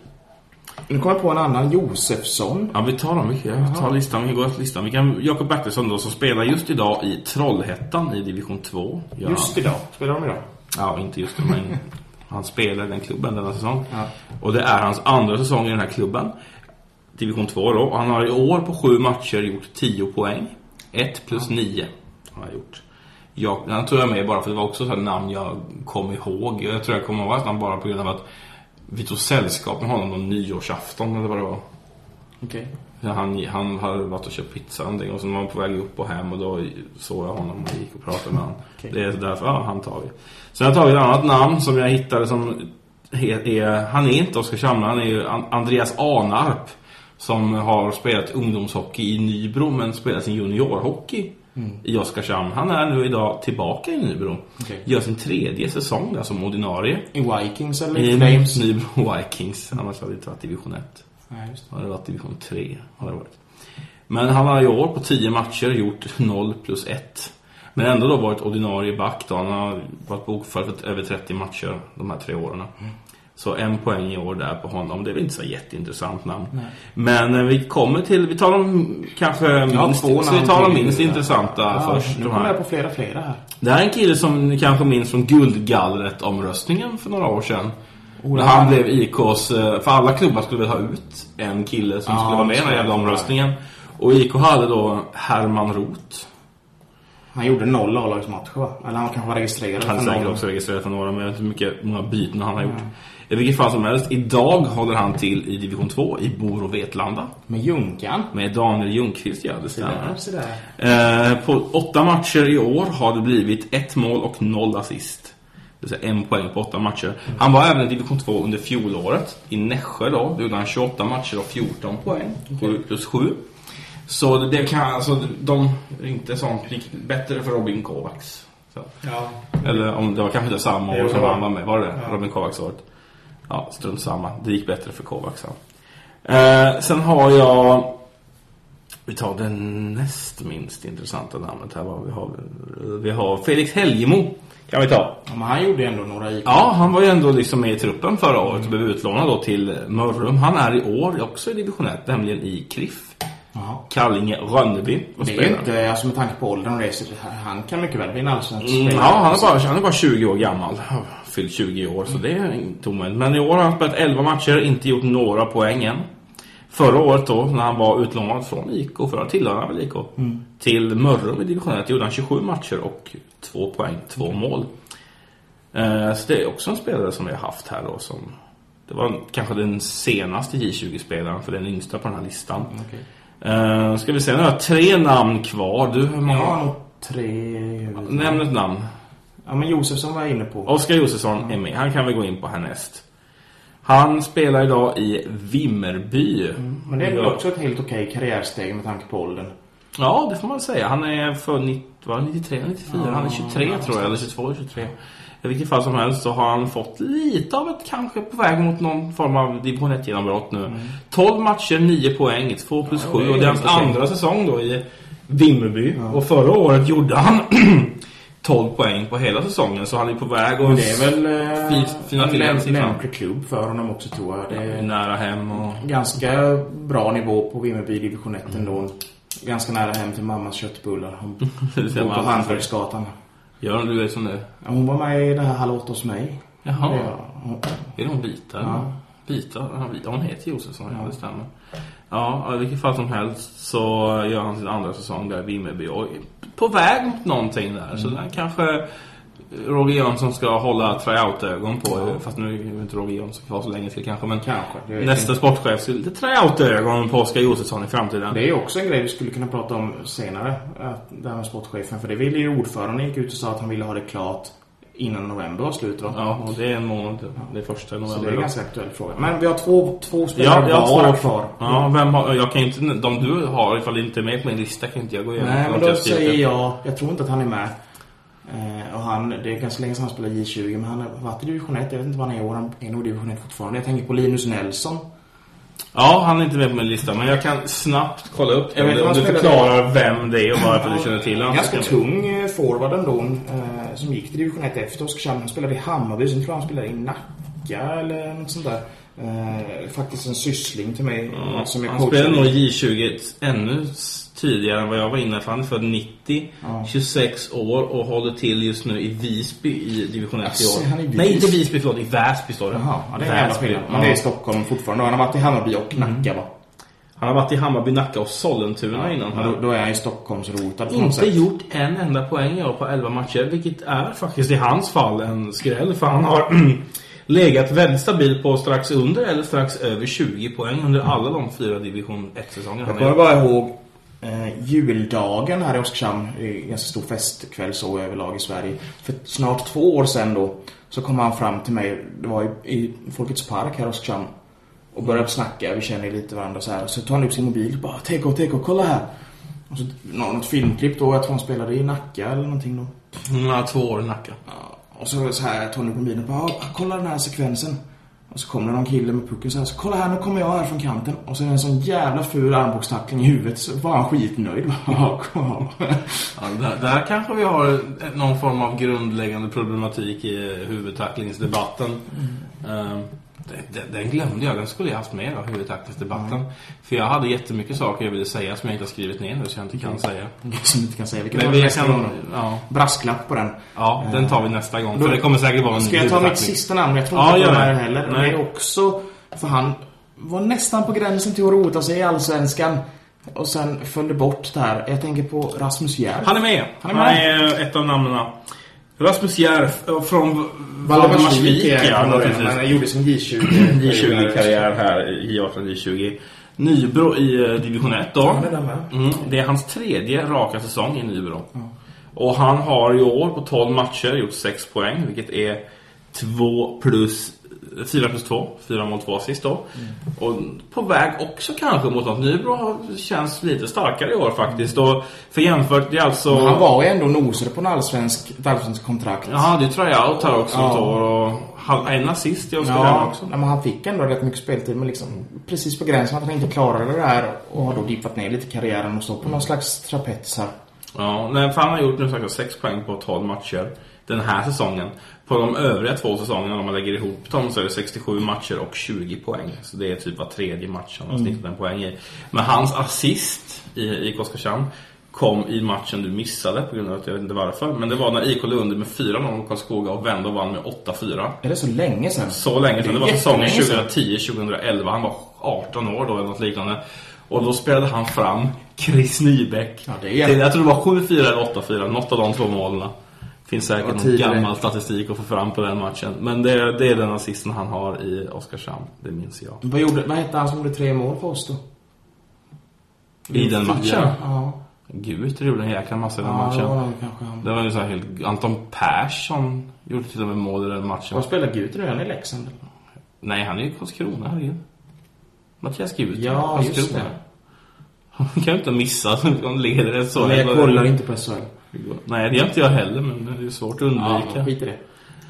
Nu kommer jag på en annan, Josefsson. Ja, vi tar dem. Vi tar listan. Vi går till listan. Vi kan Jakob Bertilsson då, som spelar just idag i Trollhättan i division två. Ja. Just idag? Spelar de idag? Ja, inte just det, men han spelar i den klubben denna säsong. Ja. Och det är hans andra säsong i den här klubben. Division två då. Och han har i år på sju matcher gjort tio poäng. ett plus nio har han gjort. Jag, jag tror jag med bara för det var också så här namn jag kom ihåg. Jag tror jag kommer ihåg nästan bara på grund av att vi tog sällskap med honom om nyårsafton eller vad det var. Okej. Okay. Han, han hade varit och köpt pizza någonting och så var han på väg upp och hem och då såg jag honom och gick och pratade med honom. Okay. Det är därför ja, han tagit. Sen har jag tagit ett annat namn som jag hittade som är, är han är inte Oskarshamn, han är ju Andreas Anarp som har spelat ungdomshockey i Nybro men spelat sin juniorhockey mm. i Oskarshamn. Han är nu idag tillbaka i Nybro. Okay. Gör sin tredje säsong där som ordinarie. I Vikings eller i Flames? Nybro Vikings. Annars hade det inte varit division ett. Nej, just det. Det har varit division tre. Har det varit. Men han har i år på tio matcher gjort noll plus ett. Men ändå då varit ordinarie back då. Han har varit bokförd för över trettio matcher de här tre åren. Mm. Så en poäng i år där på honom. Det är väl inte så jätteintressant namn. Nej. Men vi kommer till, vi tar dem kanske ja, minst, så vi tar dem minst intressanta ja, först. Nu kommer jag på flera flera här. Det här är en kille som ni kanske minns från Guldgallret-omröstningen för några år sedan. Oh, när han blev I K:s, för alla klubbar skulle väl ha ut en kille som ja, skulle vara med i den här jävla omröstningen. Och I K hade då Herman Roth. Han gjorde noll A-lagsmatcher va? Eller han kanske var registrerad han för några. Han säkert också registrerad för några, men jag vet inte hur mycket många byten han har gjort. Mm. I vilket fall som helst, idag håller han till i division två i Bor och Vetlanda. Med Junkan? Med Daniel Ljungqvist, ja det stämmer. Så där. Eh, på åtta matcher i år har det blivit ett mål och noll assist. Det är en poäng på åtta matcher. Mm. Han var även i division två under fjolåret. I Nässjö då, då gjorde han tjugoåtta matcher och fjorton poäng. sju plus sju. Så det kan, alltså, de är inte sånt bättre för Robin Kovacs. Så. Ja. Eller om det var kanske inte samma år som han var med. Var det ja. Robin Kovacs året? Ja, strunt samma. Det gick bättre för Kovacs. Eh, sen har jag Vi tar den näst minst intressanta namnet här. Vad vi har, vi har Felix Helgemo. Kan vi ta. Ja, men han gjorde ändå några gick. Ja, han var ju ändå liksom med i truppen förra året och blev utlånad då till Mörrum. Han är i år också i division ett, nämligen i Kriff. Aha. Kallinge Rönneby. Det är inte, alltså med tanke på åldern och det, han kan mycket väl bli en allsvensk mm, Ja, han är, bara, han är bara tjugo år gammal. Fyllt tjugo år, så det är inte omöjligt. Men i år har han spelat elva matcher, inte gjort några poäng än. Förra året då, när han var utlånad från I K, för att tillhöra väl I K, mm. till Mörrum i division ett, gjorde han tjugosju matcher och två poäng, två mål. Eh, så det är också en spelare som vi har haft här då, som det var kanske den senaste J tjugo-spelaren, för den yngsta på den här listan. Okay. Uh, ska vi se, nu har jag tre namn kvar. Du, hur många? Ja, tre. Nämn ett namn. Ja, men Josefsson var jag inne på. Oskar Josefsson mm. är med. Han kan vi gå in på härnäst. Han spelar idag i Vimmerby. Mm. Men det är väl också ett helt okej karriärsteg med tanke på åldern. Ja, det får man säga. Han är för nittiotre, nittiofyra. Ja, han är tjugotre ja, tror jag, eller tjugotvå, tjugotre. I vilket fall som helst så har han fått lite av ett kanske på väg mot någon form av division ett-genombrott nu. Mm. tolv matcher, nio poäng, två plus sju. Ja, och det är hans andra säsong då i Vimmerby. Ja. Och förra året gjorde han tolv poäng på hela säsongen. Så han är på väg och det är väl äh, fina en läm- lämplig klubb för honom också, tror jag. Det är ja, nära hem och ganska bra nivå på Vimmerby division ett ändå. Mm. Ganska nära hem till mammas köttbullar. Hon bor på Hantverksgatan. Ja, du vet som det. Hon var med i det här Halv åtta hos mig. Jaha. Det, hon... Är det hon bitar? Ja. Bitar? Hon heter Josefsson, ja, det stämmer. Ja, i vilket fall som helst så gör han sin andra säsong där i Vimmerby. Och på väg mot någonting där. Mm. Så där kanske Roger Jönsson ska hålla tryout-ögon på. Ja. Fast nu är inte Roger Jönsson kvar så länge till kanske. Men kanske, nästa inte. Sportchef ska lite tryout-ögon på Oskar Josefsson i framtiden. Det är också en grej vi skulle kunna prata om senare. Att det här med sportchefen. För det ville ju ordförande gick ut och sa att han ville ha det klart innan november var slut då. Ja, och det är en månad. Det är första november. Så det är en ganska aktuell fråga. Men vi har två, två spelare ja, var två kvar. Ja, vem har, jag kan inte, de du har, ifall det inte är med på min lista kan inte jag gå igenom. Nej, men då säger jag, jag tror inte att han är med. Eh, och han, det är ganska länge sedan han spelar J tjugo, men han har varit i division ett. Jag vet inte vad han är i år, han är nog division ett fortfarande. Jag tänker på Linus Nelson. Ja, han är inte med på min lista, men jag kan snabbt kolla upp jag vet, om du förklarar det. Vem det är och varför du känner till honom. Ganska tung forward ändå, eh, som gick till division ett efter Oskarshamn. Han spelade i Hammarby, sen tror jag han spelade i Nacka eller något sånt där. Eh, faktiskt en syssling till mig. Ja, som jag han spelade nog J tjugo ännu tidigare än vad jag var inne för. Han är född nittio, ja. tjugosex år och håller till just nu i Visby i division ett alltså, i år. Nej, inte Visby, förlåt, i Väsby står det. Jaha, ja, det är Väsby. Ja. Men det är i Stockholm fortfarande. Han har varit i Hammarby och Nacka, va? Han har varit i Hammarby, Nacka och Sollentuna ja, innan. Då, då är han i Stockholms rotad. Inte gjort en enda poäng på elva matcher, vilket är faktiskt i hans fall en skräll. För han har legat väldigt stabilt på strax under eller strax över tjugo poäng under alla de fyra division ett-säsonger. Jag kommer bara ihåg eh, juldagen här i Oskarshamn, en ganska stor festkväll så överlag i Sverige. För snart två år sedan då så kom han fram till mig, det var i, i Folkets park här i Oskarshamn, och började snacka, vi känner lite varandra så här. Så tar han upp sin mobil och bara, Teko, Teko, kolla här. Och så något filmklipp då, jag tror han spelade i Nacka eller någonting då. Ja, två år i Nacka. Ja, och så, så här, jag tar han upp mobilen och bara, kolla den här sekvensen. Och så kommer det någon kille med pucken så här, så kolla här, nu kommer jag här från kanten. Och så är det en sån jävla ful armbågstackling i huvudet, så var han skitnöjd. Ja, där, där kanske vi har någon form av grundläggande problematik i huvudtacklingsdebatten. Mm. Uh, den, den glömde jag, den skulle jag haft med av huvudtacklingsdebatten. Mm. För jag hade jättemycket saker jag ville säga som jag inte har skrivit ner nu, så jag inte kan säga. Som inte kan säga. Vi kan Men ta vi kan, ja. brasklapp på den. Ja, den tar vi nästa gång. För det kommer säkert vara en Ska jag ta mitt sista namn? Jag tror ja, inte på det här heller. Nej. Det är också, för han var nästan på gränsen till att rota sig i Allsvenskan. Och sen följde bort där. Jag tänker på Rasmus Järf. Han är med. Han är, med. Han är ett av namnen. Rasmus Järf från Valdemarsvik. Ja, han gjorde sin J tjugo-karriär här i J arton J tjugo. Nybro i division ett då. Mm, det är hans tredje raka säsong i Nybro. Mm. Och han har i år på tolv matcher gjort sex poäng, vilket är två plus fyra plus två, fyra mål två assist då. Mm. Och på väg också kanske mot något. Nybro känns lite starkare i år faktiskt. Och för jämfört, det är alltså... Men han var ju ändå nosade på en allsvensk, ett allsvensk kontrakt. Ja, det tror jag out här också. Ja. Och en assist jag skulle ja, också. Men han fick ändå rätt mycket speltid, men liksom precis på gränsen att han inte klarade det här och har då dippat ner lite i karriären och står på någon slags trapets här. Ja, nej, för han har gjort nu sagt sex poäng på tolv matcher den här säsongen. På de övriga två säsongerna, om man lägger ihop dem, så är det sextiosju matcher och tjugo poäng. Så det är typ var tredje match han har snittat en poäng i. Men hans assist i, i Oskarshamn kom i matchen du missade på grund av att jag vet inte varför. Men det var när I K låg under med fyra noll mot Karlskoga och vände och vann med åtta fyra. Är det så länge sedan? Så länge sedan. Det, det var säsongen tjugohundratio tjugohundraelva. Han var arton år då eller något liknande. Och då spelade han fram Chris Nybeck. Ja, det är... Jag tror det var sju fyra eller åtta fyra. Något av de två målen. Finns säkert någon gammal statistik att få fram på den matchen. Men det, det är den assisten han har i Oskarshamn. Det minns jag. Vad, gjorde, vad hette han som gjorde tre mål för oss då? I den matchen? Ja. Gud, det gjorde en jäkla massa i den ja, matchen. Det var, kanske han. Det var ju så här helt... Anton Persson gjorde till och med mål i den matchen. Vad spelar Gud redan i Leksand? Nej, han är ju Karlskrona här igen. Mattias Gud. Ja, just det. Han kan ju inte missa så han leder det så. Men jag kollar inte på S H L. Nej, det gör inte jag heller, men det är svårt att undvika. Ja, skit i det.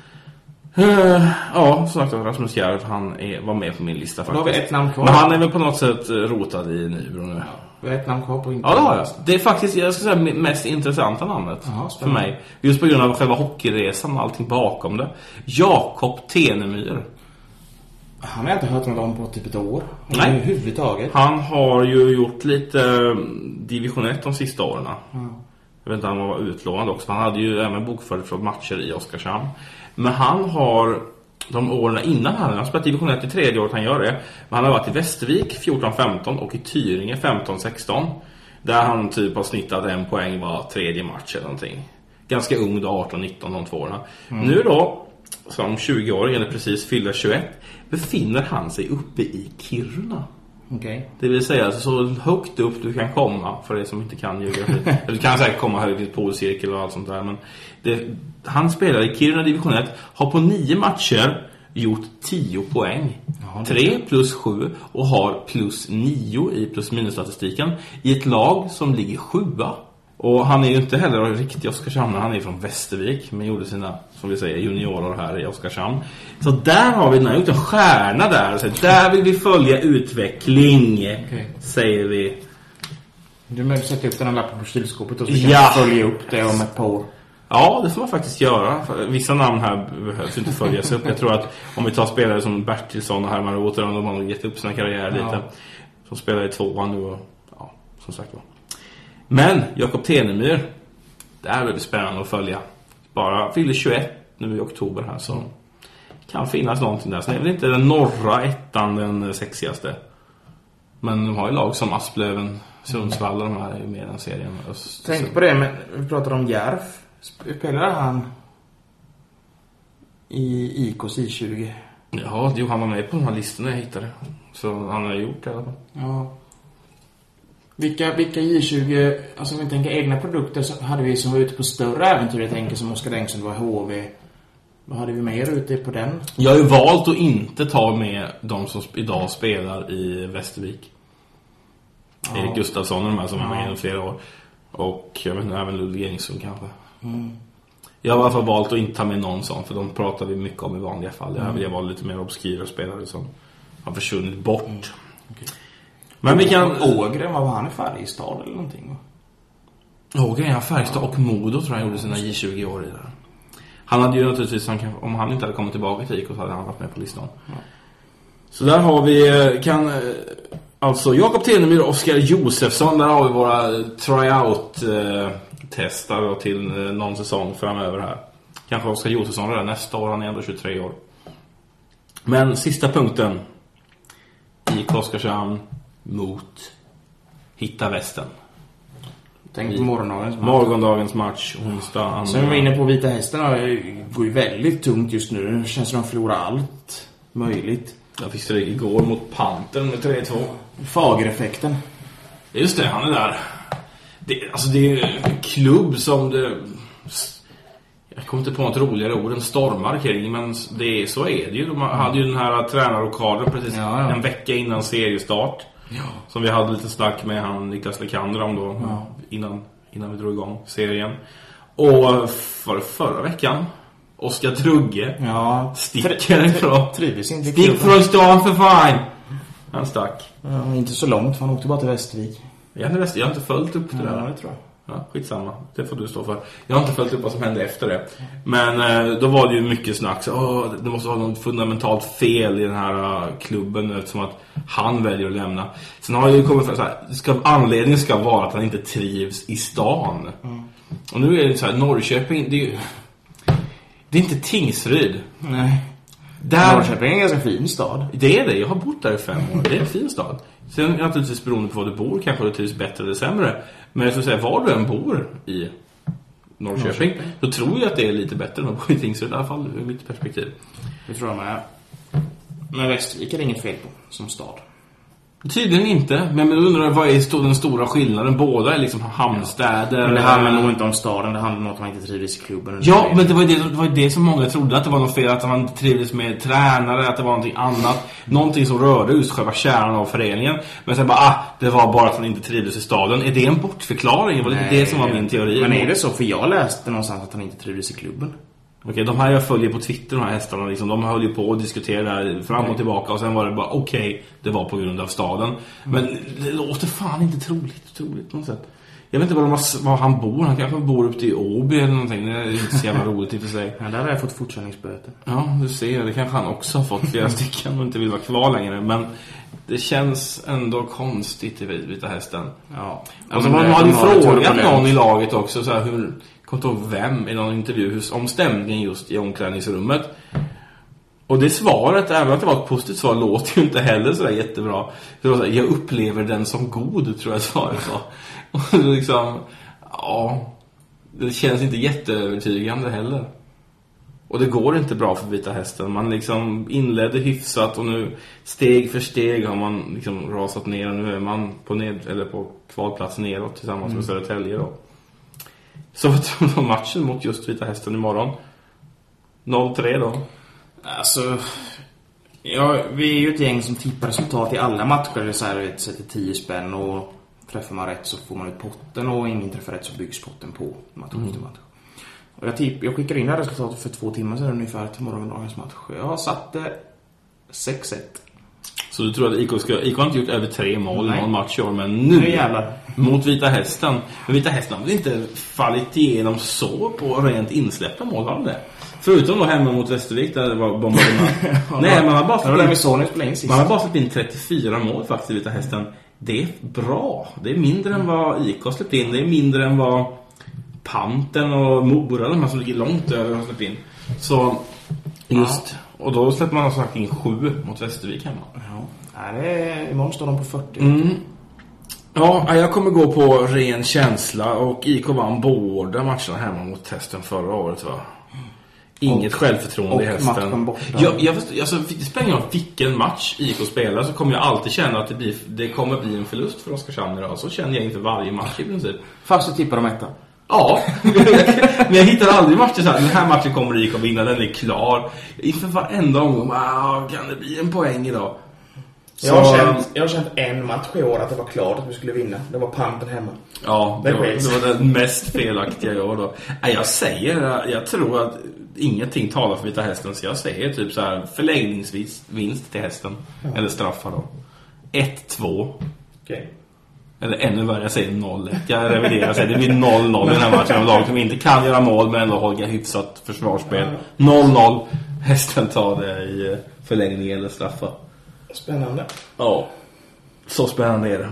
Uh, ja, så sagt att Rasmus Järv, han är, var med på min lista faktiskt. Då har vi ett namn kvar. Men han är väl på något sätt rotad i Nybro nu. Ja, vi har ett namn kvar på internet. Ja, det har jag. Det är faktiskt, jag ska säga, mest intressanta namnet. Aha, för mig. Just på grund av själva hockeyresan och allting bakom det. Jakob Tenemyr. Han har inte hört något om på typ ett år. Nej. Överhuvudtaget. Han har ju gjort lite division ett de sista åren. Mm. Jag vet inte om han var utlånad också. Han hade ju även bokfört från matcher i Oskarshamn. Men han har de åren innan han har spelat division ett i tredje året han gör det. Men han har varit i Västervik fjorton femton och i Tyringe femton sexton. Där han typ har snittat en poäng var tredje match eller någonting. Ganska ung då, arton nitton de två åren. Mm. Nu då, som tjugo-åring eller precis fyller tjugoett, befinner han sig uppe i Kiruna. Okay. Det vill säga alltså, så högt upp du kan komma, för det som inte kan geografi. Du kan säkert komma högt i polcirkel och allt sånt där, men det, han spelar i Kiruna division ett, har på nio matcher gjort tio poäng. Jaha, tre plus sju och har plus nio i plus minus statistiken i ett lag som ligger sjua. Och han är ju inte heller riktig Oskarshamn, han är från Västervik, men gjorde sina, som vi säger, juniorer här i Oskarshamn. Så där har vi den här, gjort en stjärna där. Så där vill vi följa utveckling, okay. Säger vi. Du måste sätta upp den här lappen på kylskåpet och så kan ja. följa upp det om ett par år. Ja, det får man faktiskt göra. Vissa namn här behövs inte följas upp. Jag tror att om vi tar spelare som Bertilsson och Herman Roter, de har gett upp sina karriär lite. Ja. Som spelar i tvåan nu och ja, som sagt var. Men Jakob Tenemyr, det är väldigt spännande att följa. Bara fyller tjugoett nu i oktober här, så kan finnas någonting där. Så det är väl inte den norra ettan den sexigaste. Men de har ju lag som Asplöven, Sundsvall, de här är ju med i den serien. Tänk på det, men vi pratar om Järf. Spelar han i I K:s I tjugo? Ja, det han var med på de här listorna jag hittade. Så han har gjort det i alla fall. Ja. Vilka, vilka J tjugo, alltså om vi tänker egna produkter, så hade vi som var ute på större äventyr. Jag tänker som Oskar Engström var H V. Vad hade vi mer ute på den? Jag har ju valt att inte ta med de som idag spelar i Västervik. Ja. Erik Gustafsson och de här som ja. var med i flera år. Och jag vet inte, även Ludvig Engström kanske. Mm. Jag har i alla fall valt att inte ta med någon sån, för de pratar vi mycket om i vanliga fall. Jag vill mm. vara lite mer obskyra spelare som har försvunnit bort. Mm. Okay. Men vi kan... Ågren, vad var han i Färjestad eller någonting? Ågren, ja, Färjestad och Modo tror jag gjorde sina J tjugo år i där. Han hade ju naturligtvis, om han inte hade kommit tillbaka till I K så hade han varit med på listan. Ja. Så där har vi, kan... Alltså Jakob Tenemyr och Oskar Josefsson, där har vi våra tryout-testar till någon säsong framöver här. Kanske Oskar Josefsson redan nästa år, han är ändå tjugotre år. Men sista punkten i Oskarshamn mot Hitta Västen. Tänk på morgondagens match. Morgondagens match, onsdag. Sen är vi inne på Vita Hästen, det går ju väldigt tungt just nu. Det känns som att de förlorar allt möjligt. Jag fick stryk igår mot Pantern med tre två. Fagereffekten. Just det, han är där. Det, alltså det är en klubb som det... Jag kommer inte på något roligare ord än stormarkering, men det är, så är det ju. De hade ju den här tränarrokaden precis ja, ja. en vecka innan seriestart. Ja. Som vi hade lite snack med han Niklas Lekander om då ja. innan, innan vi drog igång serien. Och för, förra veckan Oskar Drugge ja. sticker ifrån. Trivdes inte. Stick från stan för fan. Han stack. Ja, inte så långt, för han åkte bara till Västervik. Jag har, jag har inte följt upp det ja, där. Det tror jag. Ja, skitsamma. Det får du stå för. Jag har inte följt upp vad som hände efter det. Men eh, då var det ju mycket snack. Så, åh, det måste vara något fundamentalt fel i den här uh, klubben eftersom att han väljer att lämna. Sen har ju kommit fram så här, ska, anledningen ska vara att han inte trivs i stan. Mm. Och nu är det så här, Norrköping, det är ju, det är inte Tingsryd. Nej. Där, Norrköping är en ganska fin stad. Det är det, jag har bott där i fem år. Det är en fin stad. Sen naturligtvis beroende på var du bor, kanske du trivs bättre eller sämre. Men jag skulle säga, var du än bor i Norrköping, Norrköping. Då tror jag att det är lite bättre än att bo i Tingsryd, i alla fall ur mitt perspektiv. Det tror jag med. Men Västervik är det inget fel på som stad. Tydligen inte, men jag undrar vad är den stora skillnaden? Båda är liksom hamnstäder. Men det handlar nog inte om staden, det handlar om att man inte trivdes i klubben. Ja, men det var ju det, det, var det som många trodde, att det var något fel, att man trivdes med tränare, att det var någonting annat. Någonting som rörde just själva kärnan av föreningen. Men sen bara, ah, det var bara att han inte trivdes i staden. Är det en bortförklaring? Det var lite det som var min teori. Men är det så? För jag läste någonstans att han inte trivdes i klubben. Okej, de här jag följer på Twitter, de här hästarna liksom, de höll ju på att diskutera fram och tillbaka. Och sen var det bara, okej, okay, det var på grund av staden. Men det låter fan inte troligt, troligt på något sätt. Jag vet inte var, de, var han bor. Han kanske bor uppe i Åby eller någonting. Det är inte så jävla roligt i för sig. Ja, där har jag fått fortkörningsböter. Ja, du ser, det kanske han också har fått flera stycken och inte vill vara kvar längre. Men det känns ändå konstigt i Vita Hästen. Ja. Och så man hade ju frågat någon i laget också så här, hur, kom inte ihåg vem i någon intervju om stämningen just i omklädningsrummet. Och det svaret, även att det var ett positivt svar, låter ju inte heller så där jättebra. Det var så här, jag upplever den som god, tror jag svaret var. Och liksom, ja, det känns inte jätteövertygande heller. Och det går inte bra för Vita Hästen. Man liksom inledde hyfsat och nu steg för steg har man liksom rasat ner. Och nu är man på, ned, eller på kvalplats neråt tillsammans mm. med Södertälje då. Så vad tror du om matchen mot just Vita Hästen imorgon? noll tre då? Alltså, ja, vi är ju ett gäng som tippar resultat i alla matcher. Det är så här, ett sätter tio spänn och träffar man rätt så får man ut potten och ingen träffar rätt så byggs potten på match mm. efter match. Och jag, tipp, jag skickade in det här resultatet för två timmar sedan ungefär till morgondagens match. Jag har satt det sex ett. Så du tror att I K, ska, I K har inte gjort över tre mål i någon match i år, men nu, nu jävlar. Mot Vita Hästen. Men Vita Hästen har väl inte fallit igenom så på rent insläppta mål, har det? Förutom då hemma mot Västervik där det var bombardemang. Nej, man har bara fått in, man har bara fått in trettiofyra mål faktiskt i Vita Hästen. Det är bra. Det är mindre än vad I K släppt in. Det är mindre än vad Panten och Mora, de här som ligger långt över, har släppt in. Så just, ja. Och då släpper man alltså in sju mot Västervik hemma. Ja, det är, imorgon står de på fyrtio. Mm. Ja, jag kommer gå på ren känsla och I K vann båda matcherna hemma mot Hästen förra året, va? Inget och, självförtroende och i Hästen. Jag, jag förstår, alltså, det spelar ingen roll vilken match I K spelar, så kommer jag alltid känna att det, blir, det kommer bli en förlust för Oskarshamn idag. Så känner jag inför varje match i princip. Fast du tippar de etta. Ja, men jag hittar aldrig matcher så här, den här matchen kommer I K vinna, den är klar. Inför varenda omgång, wow, kan det bli en poäng idag? Så... Jag, har känt, jag har känt en match i år att det var klart att vi skulle vinna. Det var Panten hemma. Ja, det var, det var den mest felaktiga jag då. Nej, jag säger, jag tror att ingenting talar för Vita Hästen, så jag säger typ så här förlängningsvis vinst till Hästen. Ja. Eller straffar då. ett två. Okej. Okay. Eller ännu värre, jag säger noll ett. Jag reviderar, säger det blir noll noll i den här matchen. Lag som inte kan göra mål men ändå håller hyfsat försvarsspel. noll noll. Hästen tar det i förlängning eller straffa. Spännande. Ja, så spännande är det.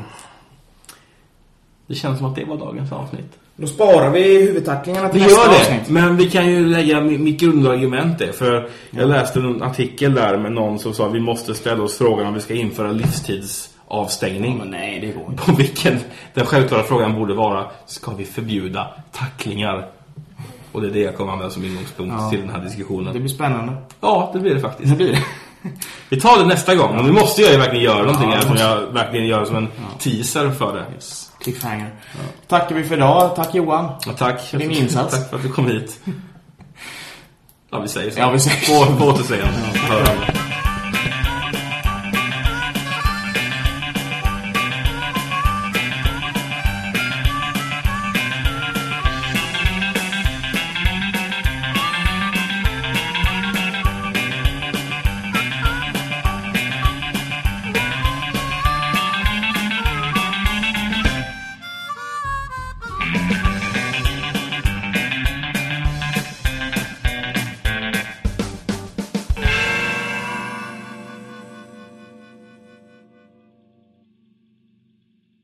Det känns som att det var dagens avsnitt. Då sparar vi huvudtacklingarna till vi nästa gör det, avsnitt. Men vi kan ju lägga mitt grundargument där. För jag läste en artikel där med någon som sa att vi måste ställa oss frågan om vi ska införa livstidsavstängning. Ja, men nej, det går inte. På vilken den självklara frågan borde vara, ska vi förbjuda tacklingar? Och det är det jag kommer använda som ingångspunkt ja. till den här diskussionen. Det blir spännande. Ja, det blir det faktiskt. Det blir det. Vi tar det nästa gång. Men nu måste jag ju verkligen göra någonting här, som jag verkligen gör som en ja. teaser för det. Yes. Cliffhanger. Ja. Tackar vi för idag. Tack Johan. Ja, tack för din insats. Tack för att du kom hit. Ja, vi säger så. Ja, vi säger så. På, på återseende. Ja.